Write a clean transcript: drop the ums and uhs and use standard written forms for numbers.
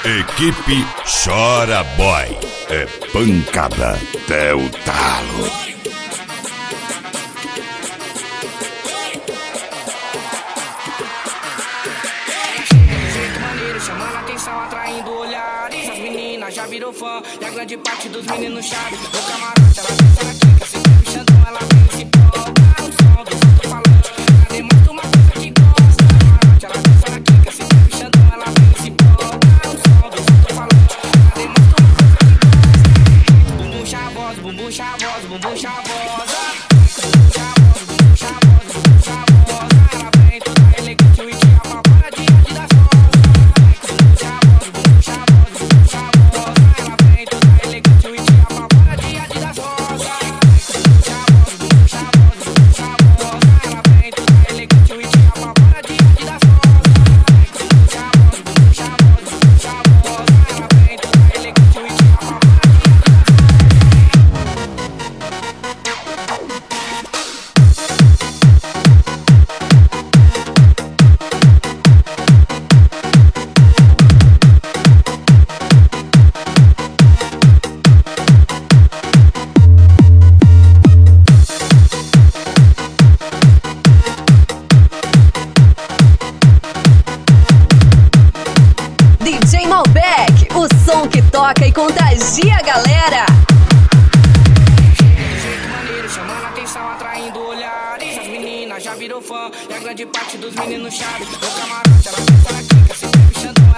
Equipe Chora Boy. É pancada até o talo. Chamando atenção, atraindo olhares. As meninas já virou fã e a grande parte dos meninos chave. O camarote, ela dança na quica, se tem Xandão, ela vem se empolga. O som do som tô falando, cadê mais uma coisa que gosta? O camarote, ela dança na quica, se tem Xandão, ela vem se empolga. O som do som tô falando, cadê mais uma coisa que gosta? Bumbum chavosa, bumbum chavosa, bumbum chavosa. Bumbum chavosa, bumbum chavosa, bumbum chavosa. Ela vem toda elegante, o Iti apavora diante das rosas. DJ Malbec, o som que toca e contagia a galera. De jeito maneiro, chamando atenção, atraindo olhares. As meninas já virou fã e a grande parte dos meninos chave. O camarote, ela dança na quica, se tem Xandão,